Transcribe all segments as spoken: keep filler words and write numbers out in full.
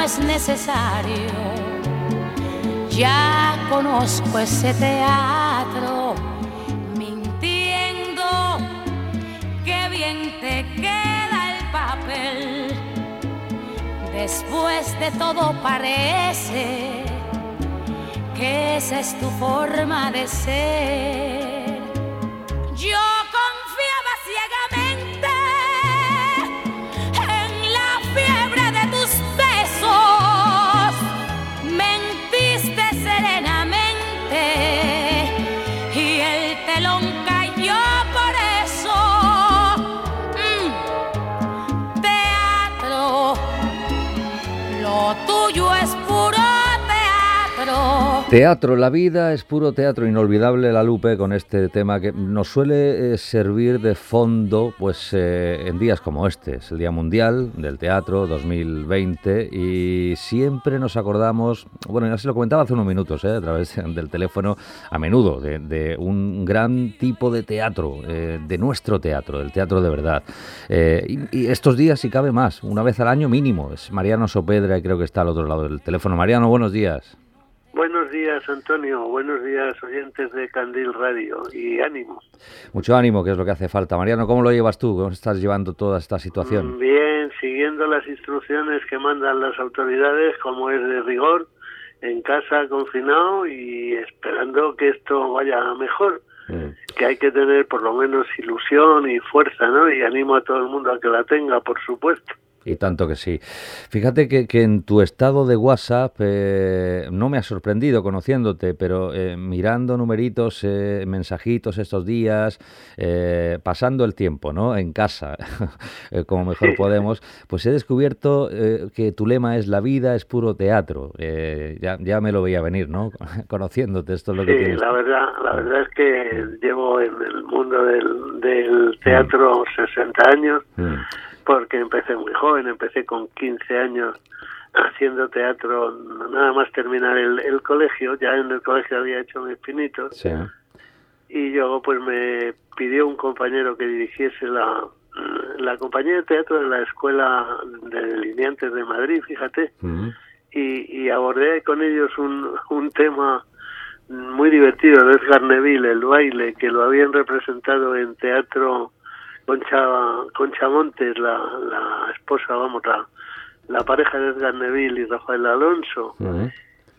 es necesario. Ya conozco ese teatro, mintiendo, qué bien te queda el papel. Después de todo parece que esa es tu forma de ser. Yo confiaba ciegamente en la fiebre de tus besos, mentiste serenamente y el telón cayó por eso. Mm, teatro, lo tuyo es puro teatro. Teatro, la vida es puro teatro. Inolvidable la Lupe con este tema que nos suele eh, servir de fondo pues eh, en días como este. Es el Día Mundial del Teatro dos mil veinte y siempre nos acordamos, bueno, ya se lo comentaba hace unos minutos eh, a través del teléfono, a menudo, de, de un gran tipo de teatro, eh, de nuestro teatro, del teatro de verdad. Eh, y, y estos días, si cabe más, una vez al año mínimo. Es Mariano Sopedra y creo que está al otro lado del teléfono. Mariano, buenos días. Buenos días, Antonio. Buenos días, oyentes de Candil Radio. Y ánimo. Mucho ánimo, que es lo que hace falta. Mariano, ¿cómo lo llevas tú? ¿Cómo estás llevando toda esta situación? Bien, siguiendo las instrucciones que mandan las autoridades, como es de rigor, en casa, confinado y esperando que esto vaya mejor. Mm. Que hay que tener por lo menos ilusión y fuerza, ¿no? Y animo a todo el mundo a que la tenga, por supuesto. Y tanto que sí. Fíjate que, que en tu estado de WhatsApp eh, no me ha sorprendido conociéndote, pero eh, mirando numeritos, eh, mensajitos estos días, eh, pasando el tiempo, ¿no? En casa, eh, como mejor sí. podemos, pues he descubierto eh, que tu lema es la vida es puro teatro. Eh, ya, ya me lo veía venir, ¿no? Conociéndote, esto es lo sí, que tienes. la verdad, la verdad es que llevo en el mundo del, del teatro mm. sesenta años. Mm. Porque empecé muy joven, empecé con quince años haciendo teatro, nada más terminar el, el colegio, ya en el colegio había hecho mis pinitos, sí. Y luego pues me pidió un compañero que dirigiese la, la compañía de teatro de la Escuela de Delineantes de Madrid, fíjate, uh-huh. y, y abordé con ellos un, un tema muy divertido de Edgar Neville, el baile, que lo habían representado en teatro Concha, Concha Montes, la, la esposa, vamos, la, la pareja de Edgar Neville y Rafael Alonso. Uh-huh.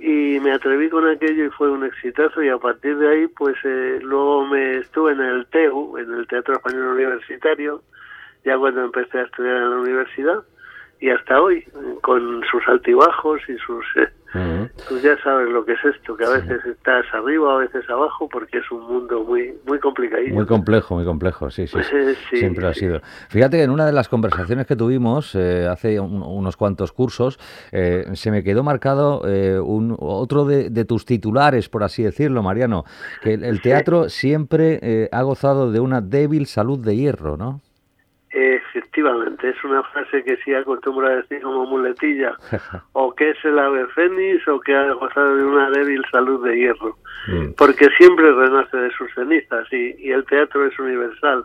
Y me atreví con aquello y fue un exitazo, y a partir de ahí, pues eh, luego me estuve en el T E U, en el Teatro Español Universitario, ya cuando empecé a estudiar en la universidad, y hasta hoy, con sus altibajos y sus... Eh, uh-huh. Pues ya sabes lo que es esto, que a veces sí. estás arriba, a veces abajo, porque es un mundo muy muy complicadito. Muy complejo, muy complejo, sí, sí, sí. sí siempre sí. ha sido. Fíjate que en una de las conversaciones que tuvimos eh, hace un, unos cuantos cursos, eh, se me quedó marcado eh, un otro de, de tus titulares, por así decirlo, Mariano, que el, el teatro sí. siempre eh, ha gozado de una débil salud de hierro, ¿no? Efectivamente, es una frase que sí acostumbro a decir como muletilla, o que es el ave fénix o que ha gozado de una débil salud de hierro, mm. porque siempre renace de sus cenizas y, y el teatro es universal.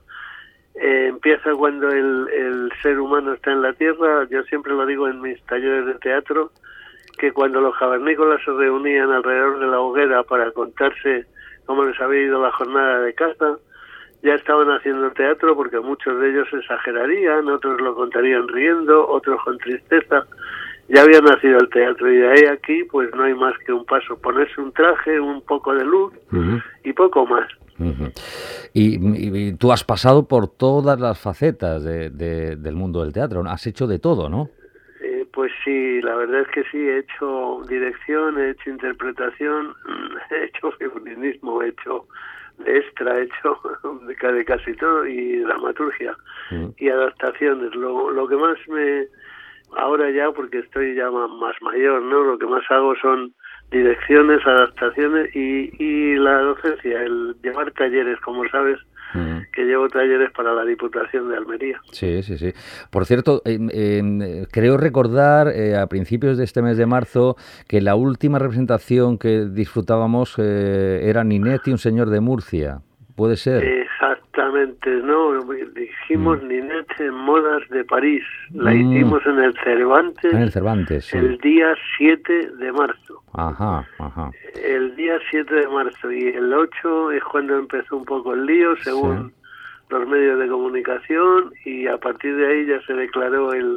Eh, empieza cuando el, el ser humano está en la tierra. Yo siempre lo digo en mis talleres de teatro, que cuando los cavernícolas se reunían alrededor de la hoguera para contarse cómo les había ido la jornada de caza, ya estaban haciendo teatro, porque muchos de ellos exagerarían, otros lo contarían riendo, otros con tristeza. Ya había nacido el teatro y de ahí aquí pues no hay más que un paso, ponerse un traje, un poco de luz uh-huh. y poco más. Uh-huh. Y, y, y tú has pasado por todas las facetas de, de, del mundo del teatro, has hecho de todo, ¿no? Eh, pues sí, la verdad es que sí, he hecho dirección, he hecho interpretación, he hecho feminismo, he hecho... extra hecho de, de casi todo, y dramaturgia mm. y adaptaciones. Lo, lo que más me ahora ya, porque estoy ya más, más mayor, ¿no? Lo que más hago son direcciones, adaptaciones y, y la docencia, el llevar talleres, como sabes, uh-huh. que llevo talleres para la Diputación de Almería. Sí, sí, sí. Por cierto, eh, eh, creo recordar eh, a principios de este mes de marzo que la última representación que disfrutábamos eh, era Ninette y un señor de Murcia. ¿Puede ser? Exactamente. precisamente, no, dijimos Mm. Ninette en Modas de París. La Mm. hicimos en el Cervantes. En el Cervantes, sí. El día siete de marzo. Ajá, ajá. El día siete de marzo. Y el ocho es cuando empezó un poco el lío, según Sí. los medios de comunicación, y a partir de ahí ya se declaró el...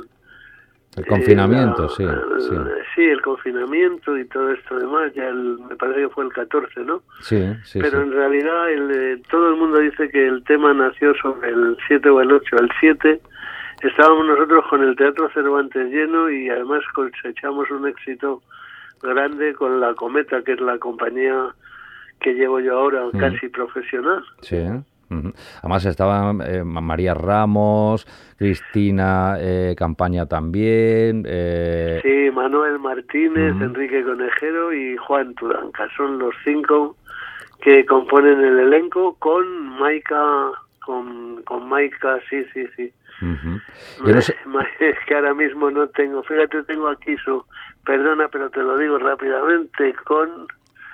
El confinamiento, la- sí, el- sí. sí, el confinamiento y todo esto demás. Ya el, me parece que fue el catorce, ¿no? Sí, sí, Pero sí. en realidad el, eh, todo el mundo dice que el tema nació sobre el siete o el ocho. El siete estábamos nosotros con el Teatro Cervantes lleno y además cosechamos un éxito grande con La Cometa, que es la compañía que llevo yo ahora Mm. casi profesional. Sí. Ujú. Además estaban eh, María Ramos, Cristina eh, Campaña también. Eh, Sí, Manuel Martínez, Mm. Enrique Conejero y Juan Tudanca. Son los cinco que componen el elenco con Maika, con, con Maika, sí, sí, sí. ujú. Yo no sé- Ma- Es que ahora mismo no tengo, fíjate, tengo aquí su, perdona, pero te lo digo rápidamente, con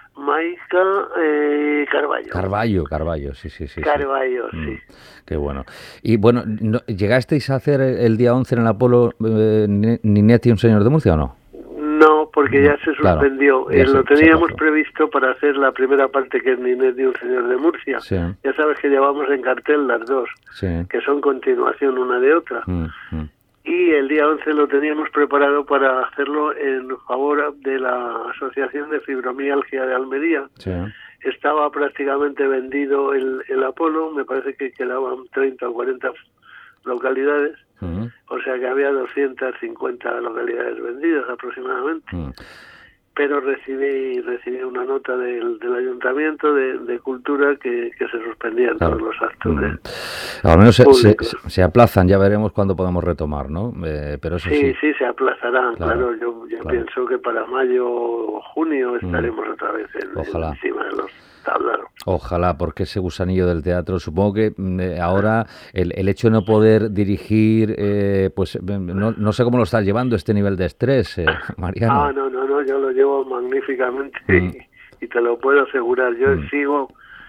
Maika eh, Carballo. Carballo, Carballo, sí, sí, sí. sí. Carballo, Mm, sí. Qué bueno. Y bueno, no- ¿llegasteis a hacer el día once en el Apolo eh, Ni- Ninette y un señor de Murcia o no? No, porque No, ya se claro, suspendió. ya Eh, se- lo se teníamos pasó. previsto para hacer la primera parte, que es Ninette y un señor de Murcia. Sí, Ya sabes que llevamos en cartel las dos, sí. que son continuación una de otra. Mm, mm. Y el día once lo teníamos preparado para hacerlo en favor de la Asociación de Fibromialgia de Almería. Sí. Estaba prácticamente vendido el, el Apolo, me parece que quedaban treinta o cuarenta localidades, Mm, o sea que había doscientas cincuenta localidades vendidas aproximadamente. mm. Pero recibí recibí una nota del, del Ayuntamiento de, de Cultura que, que se suspendían Claro. todos los actos. de- Mm. Al menos se, se, públicos. se aplazan, ya veremos cuándo podemos retomar, ¿no? Eh, pero eso Sí, sí. sí, se aplazarán, Claro, claro. Yo, yo claro. pienso que para mayo o junio estaremos otra vez en, Ojalá. encima de los tablaros. Ojalá, porque ese gusanillo del teatro, supongo que mm, eh, ahora el, el hecho de no poder dirigir, eh, pues eh, no, no sé cómo lo estás llevando este nivel de estrés, eh, Mariano. Ah, no, no, no, yo lo llevo magníficamente Mm. y, y te lo puedo asegurar. Yo Mm. sigo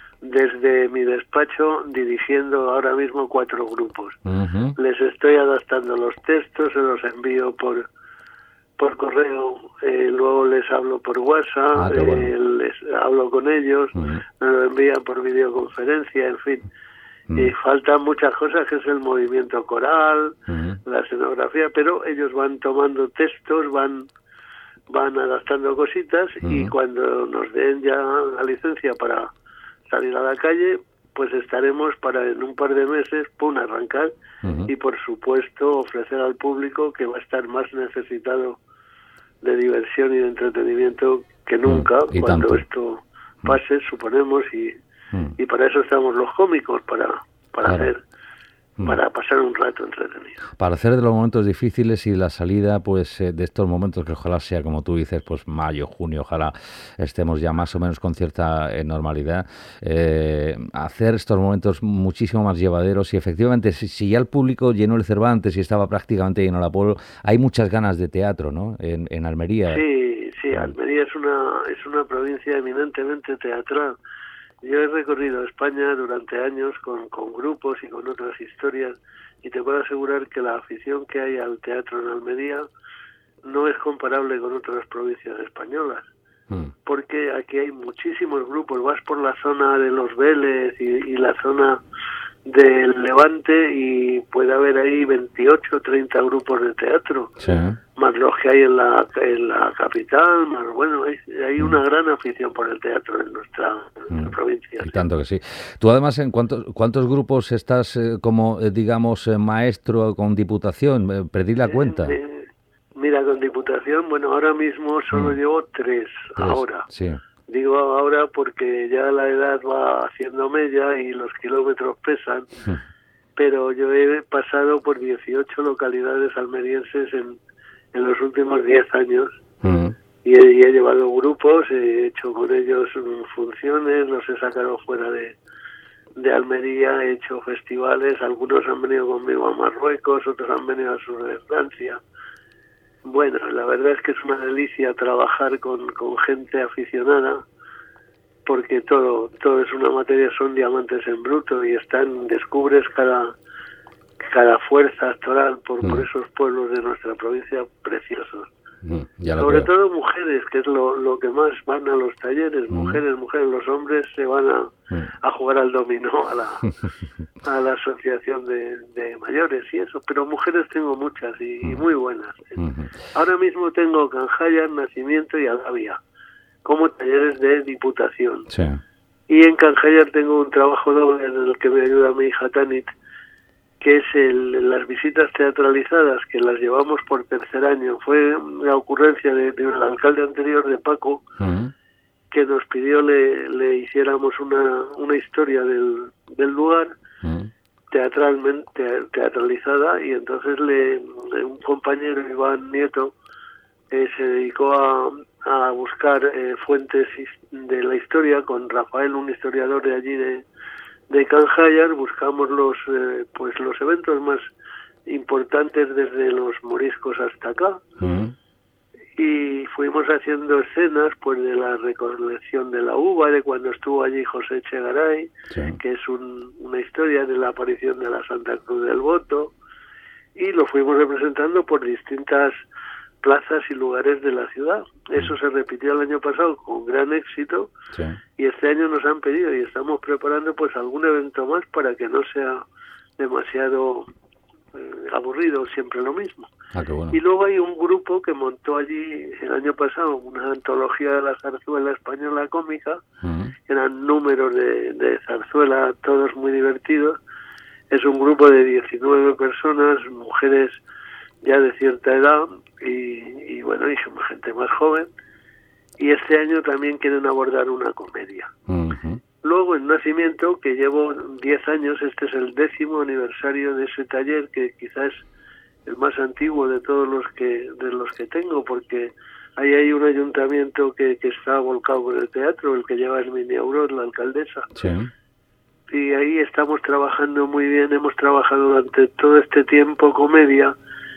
desde mi despacho dirigiendo ahora mismo cuatro grupos. Ujú. Les estoy adaptando los textos, se los envío por por correo, eh, luego les hablo por WhatsApp, Ah, qué eh, bueno. les hablo con ellos, Ujú. me lo envían por videoconferencia, en fin. Mm. Y faltan muchas cosas, que es el movimiento coral, Ujú. la escenografía, pero ellos van tomando textos, van van adaptando cositas y Ujú. cuando nos den ya la licencia para salir a la calle, pues estaremos para en un par de meses, pum, arrancar Ujú. y por supuesto ofrecer al público, que va a estar más necesitado de diversión y de entretenimiento que nunca, Mm, y cuando tanto. esto pase, suponemos, y, Mm. y para eso estamos los cómicos, para, para Claro. hacer, Mm. para pasar un rato entretenido. Para hacer de los momentos difíciles y la salida, pues eh, de estos momentos que ojalá sea, como tú dices, pues mayo, junio, ojalá estemos ya más o menos con cierta eh, normalidad, eh, hacer estos momentos muchísimo más llevaderos y efectivamente, si, si ya el público llenó el Cervantes y estaba prácticamente lleno el Apolo, hay muchas ganas de teatro, ¿no? En, en Almería. Sí, sí, Mm. Almería es una, es una provincia eminentemente teatral. Yo he recorrido España durante años con, con grupos y con otras historias y te puedo asegurar que la afición que hay al teatro en Almería no es comparable con otras provincias españolas, Mm. porque aquí hay muchísimos grupos. Vas por la zona de los Vélez y, y la zona del Levante y puede haber ahí veintiocho, treinta grupos de teatro, Sí. más los que hay en la, en la capital, más bueno, hay, hay Mm. una gran afición por el teatro en nuestra, en nuestra Mm. provincia. Y tanto que sí. Tú además, ¿en cuántos, cuántos grupos estás eh, como, eh, digamos, eh, maestro con Diputación? Eh, Perdí la cuenta. Eh, mira, con Diputación, bueno, ahora mismo solo Mm. llevo tres, Tres, ahora. Sí. Digo ahora porque ya la edad va haciendo mella y los kilómetros pesan, Mm. pero yo he pasado por dieciocho localidades almerienses en, en los últimos diez años. Mm. Y he, y he llevado grupos, he hecho con ellos mm, funciones, los he sacado fuera de, de Almería, he hecho festivales, algunos han venido conmigo a Marruecos, otros han venido al sur de Francia. Bueno, la verdad es que es una delicia trabajar con, con gente aficionada porque todo todo es una materia, son diamantes en bruto y están descubres cada cada fuerza actoral por, mm. por esos pueblos de nuestra provincia preciosos. Mm, sobre todo mujeres, que es lo, lo que más van a los talleres, mm. mujeres, mujeres, los hombres se van a, mm. a jugar al dominó, a la, a la asociación de, de mayores y eso, pero mujeres tengo muchas y, mm. y muy buenas. Mm-hmm. Ahora mismo tengo Canjaya, Nacimiento y Agavia como talleres de diputación. Sí. Y en Canjaya tengo un trabajo doble en el que me ayuda mi hija Tanit, que es el, las visitas teatralizadas, que las llevamos por tercer año. Fue la ocurrencia de, de un alcalde anterior, de Paco, uh-huh. que nos pidió le, le hiciéramos una, una historia del, del lugar, uh-huh. teatralmente teatralizada, y entonces le un compañero, Iván Nieto, eh, se dedicó a, a buscar eh, fuentes de la historia con Rafael, un historiador de allí de de Canjayar. Buscamos los eh, pues los eventos más importantes desde los moriscos hasta acá, uh-huh. y fuimos haciendo escenas pues de la recolección de la uva, de cuando estuvo allí José Echegaray, sí. que es un, una historia de la aparición de la Santa Cruz del Voto, y lo fuimos representando por distintas plazas y lugares de la ciudad. Eso se repitió el año pasado con gran éxito, sí. y este año nos han pedido y estamos preparando pues algún evento más para que no sea demasiado eh, aburrido, siempre lo mismo. Ah, qué bueno. Y luego hay un grupo que montó allí el año pasado una antología de la zarzuela española cómica, uh-huh. eran números de, de zarzuela, todos muy divertidos. Es un grupo de diecinueve personas, mujeres ya de cierta edad, y, y bueno, y gente más joven, y este año también quieren abordar una comedia. Uh-huh. Luego en Nacimiento, que llevo diez años, este es el décimo aniversario de ese taller, que quizás es el más antiguo de todos los que de los que tengo, porque ahí hay un ayuntamiento que, que está volcado con el teatro, el que lleva Herminia Auror, la alcaldesa. Sí. Y ahí estamos trabajando muy bien, hemos trabajado durante todo este tiempo comedia,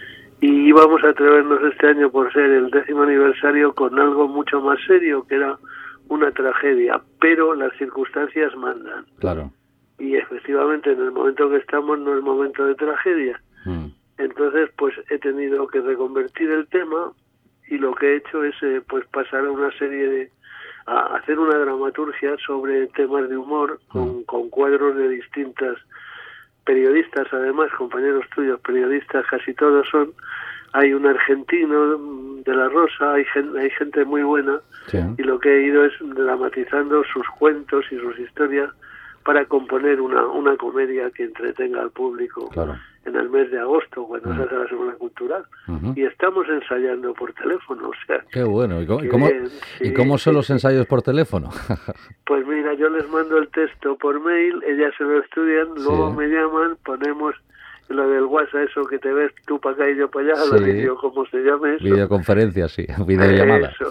y íbamos a atrevernos este año, por ser el décimo aniversario, con algo mucho más serio, que era una tragedia, pero las circunstancias mandan. Claro. Y efectivamente en el momento que estamos no es momento de tragedia. Mm. Entonces pues he tenido que reconvertir el tema, y lo que he hecho es eh, pues pasar a una serie de a hacer una dramaturgia sobre temas de humor, mm. con, con cuadros de distintas periodistas, además, compañeros tuyos, periodistas, casi todos son. Hay un argentino de La Rosa, hay gente, hay gente muy buena, sí. y lo que he ido es dramatizando sus cuentos y sus historias para componer una, una comedia que entretenga al público, claro. en el mes de agosto, cuando uh-huh. se hace la Semana Cultural. Uh-huh. Y estamos ensayando por teléfono, o sea... ¡Qué bueno! ¿Y cómo, y cómo, bien, sí, ¿y cómo son sí, los ensayos por teléfono? Pues mira, yo les mando el texto por mail, ellas se lo estudian, luego sí. me llaman, ponemos lo del WhatsApp, eso que te ves tú para acá y yo para allá, sí. la video, como se llame eso. Videoconferencia, sí, videollamada. Eso.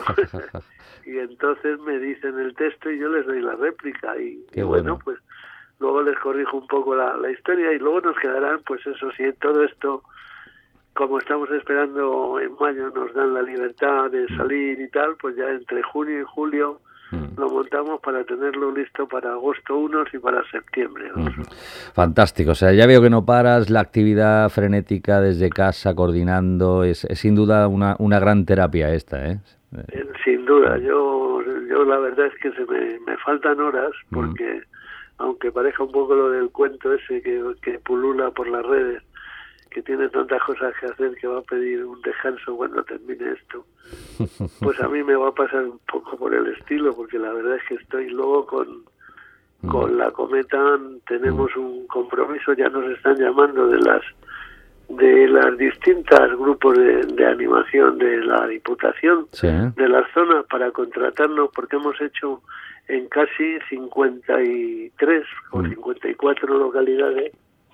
Y entonces me dicen el texto y yo les doy la réplica, y, y bueno. bueno, pues luego les corrijo un poco la, la historia, y luego nos quedarán, pues eso sí, todo esto, como estamos esperando en mayo, nos dan la libertad de salir y tal, pues ya entre junio y julio mm. lo montamos para tenerlo listo para agosto uno y para septiembre. ¿no? Mm. Fantástico, o sea, ya veo que no paras, la actividad frenética desde casa, coordinando, es, es sin duda una, una gran terapia esta, ¿eh? Eh, sin duda, yo yo la verdad es que se me, me faltan horas, porque... Mm. aunque parezca un poco lo del cuento ese que, que pulula por las redes, que tiene tantas cosas que hacer que va a pedir un descanso cuando termine esto, pues a mí me va a pasar un poco por el estilo, porque la verdad es que estoy luego con, con la Cometa, tenemos un compromiso, ya nos están llamando de las de las distintas grupos de, de animación de la Diputación, sí. de las zonas, para contratarnos, porque hemos hecho en casi cincuenta y tres o mm. cincuenta y cuatro localidades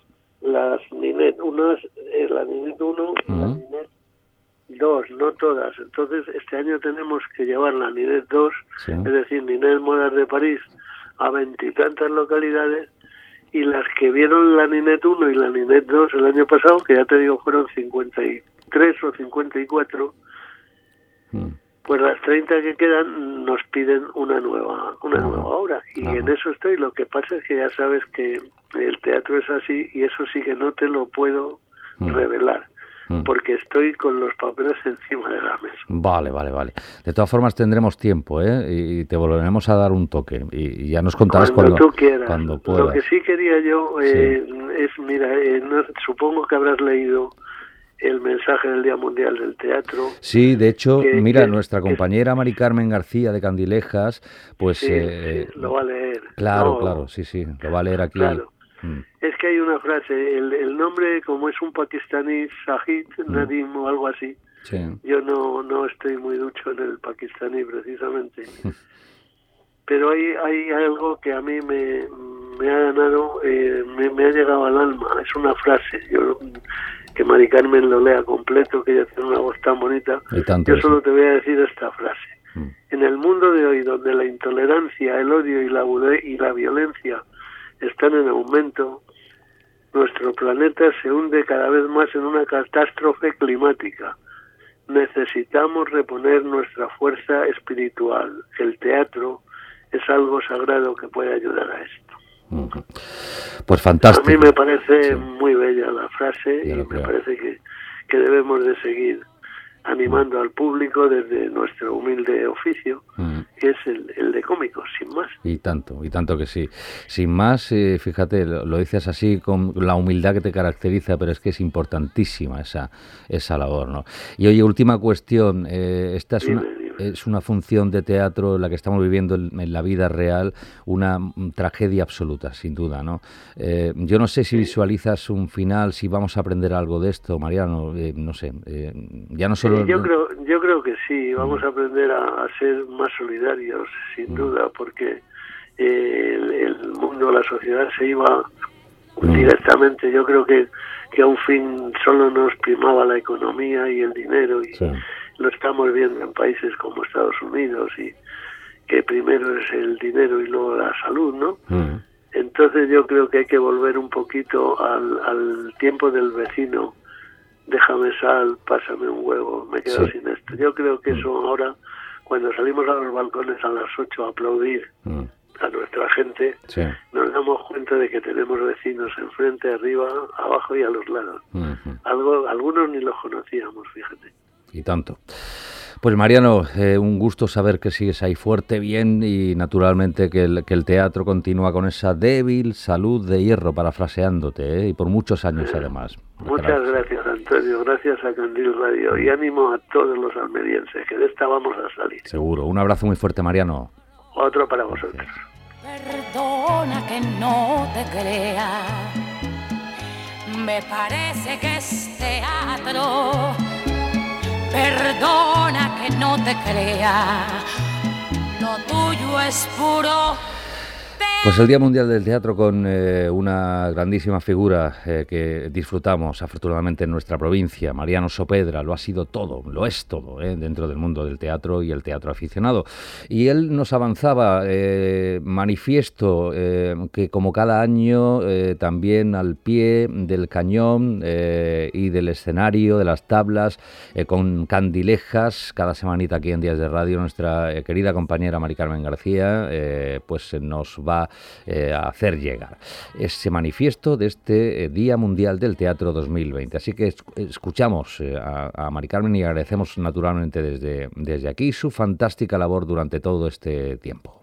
las Ninet, unas, eh, la Ninet uno y mm. la Ninet dos, no todas. Entonces este año tenemos que llevar la Ninet dos, sí. es decir, Ninet Modas de París, a veintitantas localidades, y las que vieron la Ninet uno y la Ninet dos el año pasado, que ya te digo fueron cincuenta y tres o cincuenta y cuatro, mm. pues las treinta que quedan nos piden una nueva una uh-huh. nueva obra, y uh-huh. en eso estoy. Lo que pasa es que ya sabes que el teatro es así, y eso sí que no te lo puedo uh-huh. revelar, porque estoy con los papeles encima de la mesa. Vale, vale, vale. De todas formas tendremos tiempo, ¿eh? Y te volveremos a dar un toque, y, y ya nos contarás cuando, cuando tú quieras. Cuando puedas. Lo que sí quería yo eh, sí. es, mira, eh, no, supongo que habrás leído el mensaje del Día Mundial del Teatro. Sí, de hecho, que, mira, que, nuestra compañera que, Mari Carmen García de Candilejas, pues... Sí, eh, sí, lo va a leer. Claro, no, claro, sí, sí, lo va a leer aquí. Claro. Mm. Es que hay una frase, el, el nombre, como es un pakistaní, Sajid mm. Nadim o algo así, sí. yo no, no estoy muy ducho en el pakistaní precisamente, pero hay, hay algo que a mí me, me ha ganado, eh, me, me ha llegado al alma, es una frase, yo que Mari Carmen lo lea completo, que ella tiene una voz tan bonita, yo solo eso. te voy a decir esta frase. Mm. En el mundo de hoy, donde la intolerancia, el odio y la, y la violencia están en aumento, nuestro planeta se hunde cada vez más en una catástrofe climática. Necesitamos reponer nuestra fuerza espiritual. El teatro es algo sagrado que puede ayudar a esto. Uh-huh. Pues fantástico. A mí me parece sí. muy bella la frase, ya y me creo. parece que, que debemos de seguir animando uh-huh. al público desde nuestro humilde oficio, uh-huh. que es el, el de cómicos, sin más. Y tanto, y tanto que sí. Sin más, eh, fíjate, lo, lo dices así con la humildad que te caracteriza, pero es que es importantísima esa esa labor, ¿no? Y oye, última cuestión, eh, esta es dime, una... dime. Es una función de teatro la que estamos viviendo en, en la vida real, una m, tragedia absoluta, sin duda, ¿no? Eh, yo no sé si visualizas un final, si vamos a aprender algo de esto, Mariano, eh, no sé, eh, ya no solo... Sí, yo creo yo creo que sí, vamos mm. a aprender a, a ser más solidarios, sin mm. duda, porque eh, el, el mundo, la sociedad se iba mm. directamente, yo creo que, que a un fin solo nos primaba la economía y el dinero, y... Sí. Lo estamos viendo en países como Estados Unidos, y que primero es el dinero y luego la salud, ¿no? Mm. Entonces yo creo que hay que volver un poquito al, al tiempo del vecino. Déjame sal, pásame un huevo, me quedo sí. sin esto. Yo creo que eso ahora, cuando salimos a los balcones a las ocho a aplaudir mm. a nuestra gente, sí. nos damos cuenta de que tenemos vecinos enfrente, arriba, abajo y a los lados. Mm-hmm. Algo, algunos ni los conocíamos, fíjate. Y tanto. Pues Mariano, eh, un gusto saber que sigues ahí fuerte, bien, y naturalmente que el, que el teatro continúa con esa débil salud de hierro, parafraseándote, ¿eh? Y por muchos años además. Muchas gracias. gracias, Antonio, gracias a Candil Radio, y ánimo a todos los almerienses, que de esta vamos a salir. Seguro. Un abrazo muy fuerte, Mariano. Otro para vosotros. Gracias. Perdona que no te crea, me parece que es teatro. Perdona que no te crea, lo tuyo es puro. Pues el Día Mundial del Teatro con eh, una grandísima figura eh, que disfrutamos afortunadamente en nuestra provincia, Mariano Sopedra, lo ha sido todo, lo es todo eh, dentro del mundo del teatro y el teatro aficionado. Y él nos avanzaba eh, manifiesto eh, que como cada año eh, también al pie del cañón eh, y del escenario, de las tablas, eh, con Candilejas, cada semanita aquí en Días de Radio, nuestra eh, querida compañera Mari Carmen García, eh, pues nos va Eh, a hacer llegar ese manifiesto de este eh, Día Mundial del Teatro dos mil veinte. Así que es, escuchamos eh, a, a Mari Carmen y agradecemos naturalmente desde, desde aquí su fantástica labor durante todo este tiempo.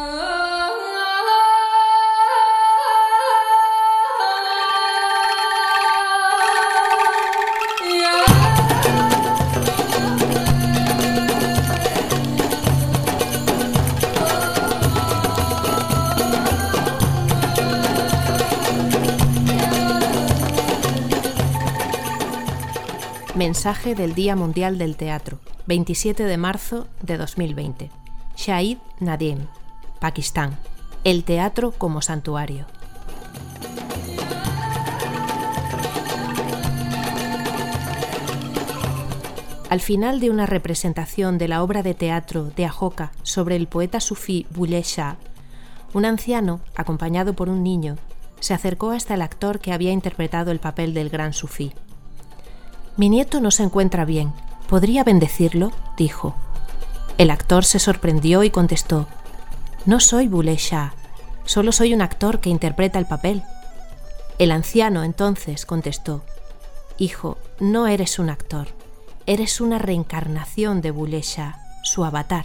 Mensaje del Día Mundial del Teatro, veintisiete de marzo de dos mil veinte. Shahid Nadim, Pakistán. El teatro como santuario. Al final de una representación de la obra de teatro de Ahoka sobre el poeta sufí Bulleh Shah, un anciano, acompañado por un niño, se acercó hasta el actor que había interpretado el papel del gran sufí. «Mi nieto no se encuentra bien. ¿Podría bendecirlo?», dijo. El actor se sorprendió y contestó: «No soy Boulé Shah, solo soy un actor que interpreta el papel». El anciano entonces contestó: «Hijo, no eres un actor, eres una reencarnación de Boulé Shah, su avatar».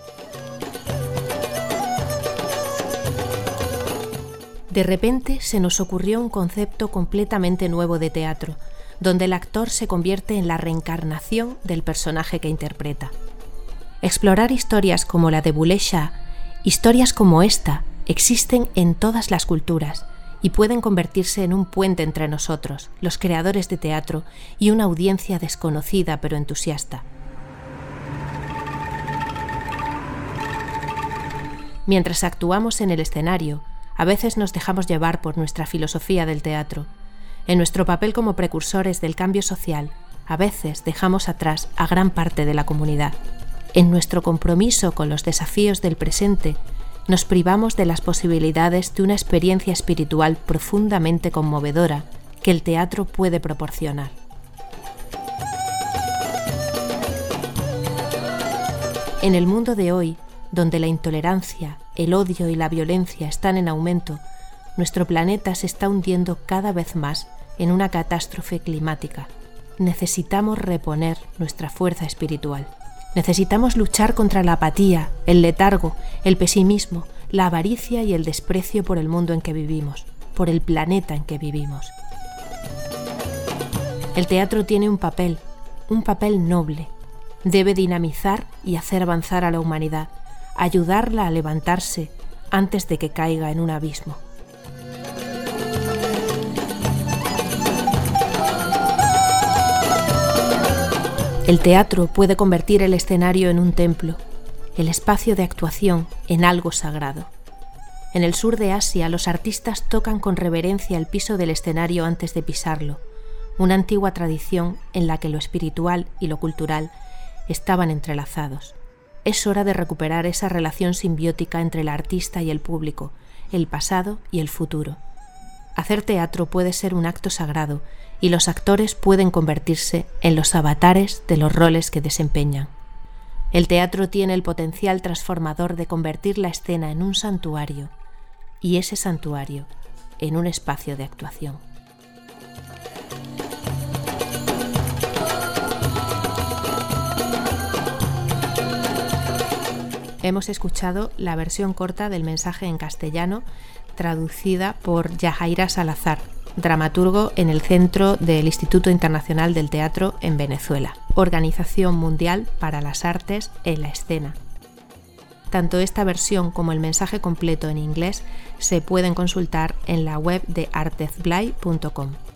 De repente se nos ocurrió un concepto completamente nuevo de teatro, donde el actor se convierte en la reencarnación del personaje que interpreta. Explorar historias como la de Boulé Shah, historias como esta, existen en todas las culturas y pueden convertirse en un puente entre nosotros, los creadores de teatro, y una audiencia desconocida pero entusiasta. Mientras actuamos en el escenario, a veces nos dejamos llevar por nuestra filosofía del teatro. En nuestro papel como precursores del cambio social, a veces dejamos atrás a gran parte de la comunidad. En nuestro compromiso con los desafíos del presente, nos privamos de las posibilidades de una experiencia espiritual profundamente conmovedora que el teatro puede proporcionar. En el mundo de hoy, donde la intolerancia, el odio y la violencia están en aumento, nuestro planeta se está hundiendo cada vez más en una catástrofe climática. Necesitamos reponer nuestra fuerza espiritual. Necesitamos luchar contra la apatía, el letargo, el pesimismo, la avaricia y el desprecio por el mundo en que vivimos, por el planeta en que vivimos. El teatro tiene un papel, un papel noble. Debe dinamizar y hacer avanzar a la humanidad, ayudarla a levantarse antes de que caiga en un abismo. El teatro puede convertir el escenario en un templo, el espacio de actuación en algo sagrado. En el sur de Asia, los artistas tocan con reverencia el piso del escenario antes de pisarlo, una antigua tradición en la que lo espiritual y lo cultural estaban entrelazados. Es hora de recuperar esa relación simbiótica entre el artista y el público, el pasado y el futuro. Hacer teatro puede ser un acto sagrado y los actores pueden convertirse en los avatares de los roles que desempeñan. El teatro tiene el potencial transformador de convertir la escena en un santuario y ese santuario en un espacio de actuación. Hemos escuchado la versión corta del mensaje en castellano, traducida por Yajaira Salazar, dramaturgo en el Centro del Instituto Internacional del Teatro en Venezuela, Organización Mundial para las Artes en la Escena. Tanto esta versión como el mensaje completo en inglés se pueden consultar en la web de artezblay punto com.